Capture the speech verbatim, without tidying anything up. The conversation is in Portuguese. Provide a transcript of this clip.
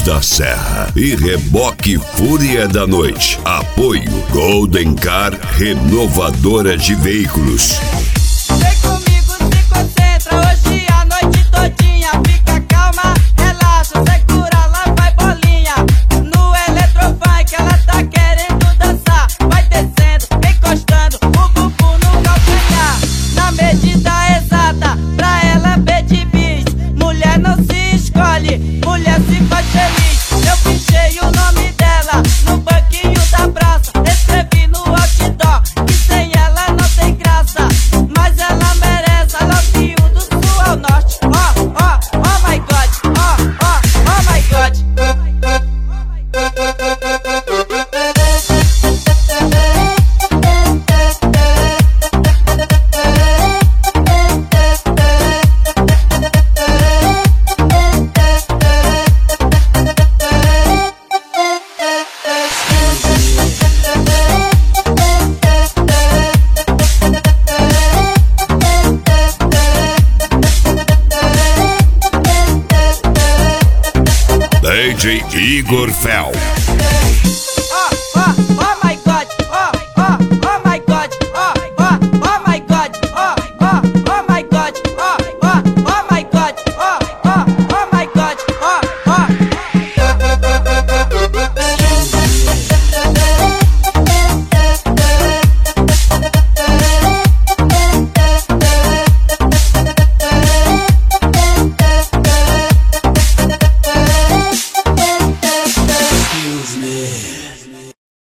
da Serra e Reboque Fúria da Noite. Apoio Golden Car Renovadora de Veículos. Vem comigo, se concentra, hoje a noite todinha. Fica calma, relaxa, segura lá, vai bolinha. No eletrofunk ela tá querendo dançar. Vai descendo, encostando o bumbum no calcanhar. Na medida exata, pra ela baby bis. Mulher não se escolhe, mulher se faz feliz. Eu pichei o nome dela no banquinho da praça. Escrevi no outdoor que sem ela não tem graça. Mas ela merece, I love you do sul ao norte. Oh, oh, oh my God, oh, oh, oh my God. D J Igor Fel. Oh, oh, oh.